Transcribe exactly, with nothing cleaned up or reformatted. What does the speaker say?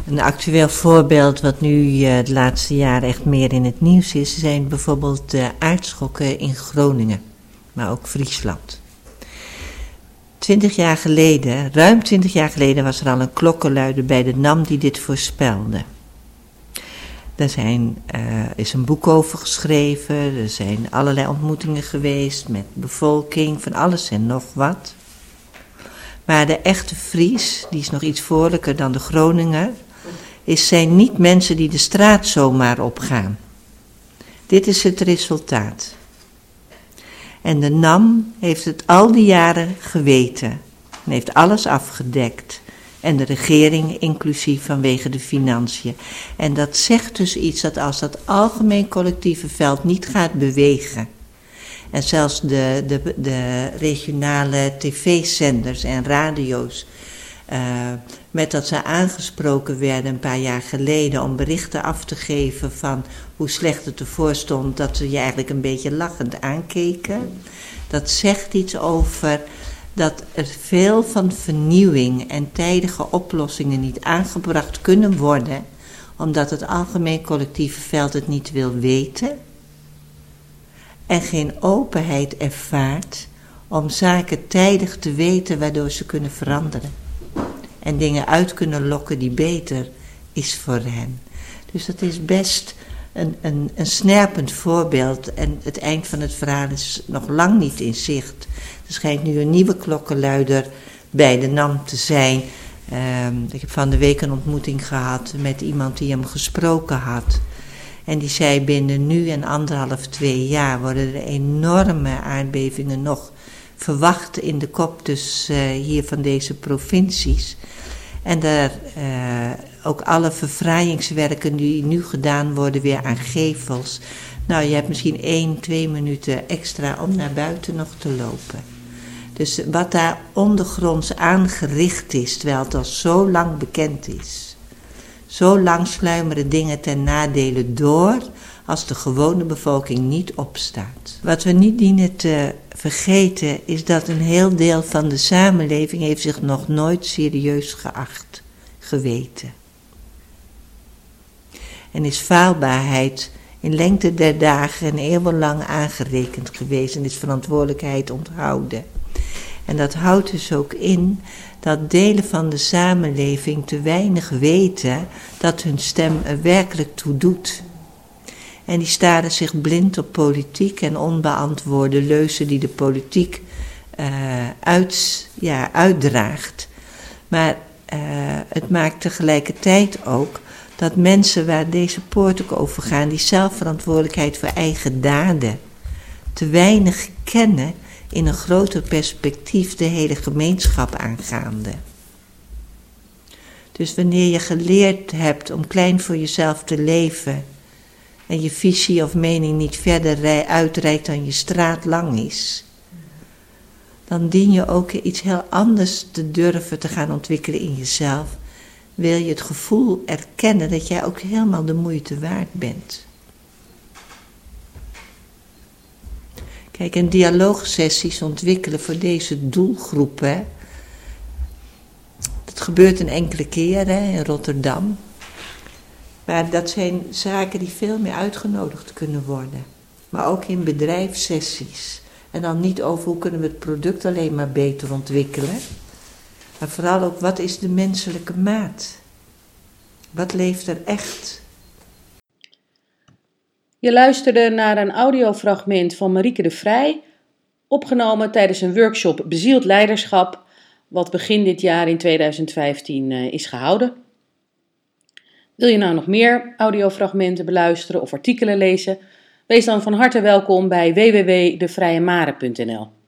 Een actueel voorbeeld wat nu uh, de laatste jaren echt meer in het nieuws is, zijn bijvoorbeeld de aardschokken in Groningen, maar ook Friesland. Twintig jaar geleden, ruim twintig jaar geleden, was er al een klokkenluider bij de N A M die dit voorspelde. Er zijn, uh, is een boek over geschreven, er zijn allerlei ontmoetingen geweest met bevolking, van alles en nog wat. Maar de echte Fries, die is nog iets voorlijker dan de Groninger, is, zijn niet mensen die de straat zomaar opgaan. Dit is het resultaat. En de N A M heeft het al die jaren geweten en heeft alles afgedekt. En de regering inclusief vanwege de financiën. En dat zegt dus iets dat als dat algemeen collectieve veld niet gaat bewegen, en zelfs de, de, de regionale tv-zenders en radio's, uh, met dat ze aangesproken werden een paar jaar geleden om berichten af te geven van hoe slecht het ervoor stond, dat ze je eigenlijk een beetje lachend aankeken. Dat zegt iets over dat er veel van vernieuwing en tijdige oplossingen niet aangebracht kunnen worden, omdat het algemeen collectieve veld het niet wil weten en geen openheid ervaart om zaken tijdig te weten waardoor ze kunnen veranderen en dingen uit kunnen lokken die beter is voor hen. Dus dat is best een, een, een snerpend voorbeeld en het eind van het verhaal is nog lang niet in zicht. Er schijnt nu een nieuwe klokkenluider bij de N A M te zijn. Um, ik heb van de week een ontmoeting gehad met iemand die hem gesproken had. En die zei binnen nu en anderhalf, twee jaar worden er enorme aardbevingen nog verwacht in de kop dus uh, hier van deze provincies. En daar uh, ook alle verfraaiingswerken die nu gedaan worden weer aan gevels. Nou, je hebt misschien één, twee minuten extra om naar buiten nog te lopen. Dus wat daar ondergronds aangericht is, terwijl het al zo lang bekend is. Zo lang sluimeren dingen ten nadele door als de gewone bevolking niet opstaat. Wat we niet dienen te vergeten is dat een heel deel van de samenleving heeft zich nog nooit serieus geacht, geweten. En is faalbaarheid in lengte der dagen en eeuwenlang aangerekend geweest en is verantwoordelijkheid onthouden. En dat houdt dus ook in dat delen van de samenleving te weinig weten dat hun stem er werkelijk toe doet. En die staren zich blind op politiek en onbeantwoorde leuzen die de politiek uh, uit, ja, uitdraagt. Maar uh, het maakt tegelijkertijd ook dat mensen waar deze poort ook over gaan, die zelfverantwoordelijkheid voor eigen daden, te weinig kennen in een groter perspectief de hele gemeenschap aangaande. Dus wanneer je geleerd hebt om klein voor jezelf te leven en je visie of mening niet verder uitreikt dan je straat lang is, dan dien je ook iets heel anders te durven te gaan ontwikkelen in jezelf. Wil je het gevoel erkennen dat jij ook helemaal de moeite waard bent. Kijk, en dialoogsessies ontwikkelen voor deze doelgroepen, dat gebeurt een enkele keer hè, in Rotterdam. Maar dat zijn zaken die veel meer uitgenodigd kunnen worden. Maar ook in bedrijfssessies. En dan niet over hoe kunnen we het product alleen maar beter ontwikkelen. Maar vooral ook wat is de menselijke maat? Wat leeft er echt? Je luisterde naar een audiofragment van Marieke de Vrij, opgenomen tijdens een workshop Bezield Leiderschap, wat begin dit jaar in tweeduizend vijftien uh, is gehouden. Wil je nou nog meer audiofragmenten beluisteren of artikelen lezen? Wees dan van harte welkom bij w w w punt de vrije mare punt n l.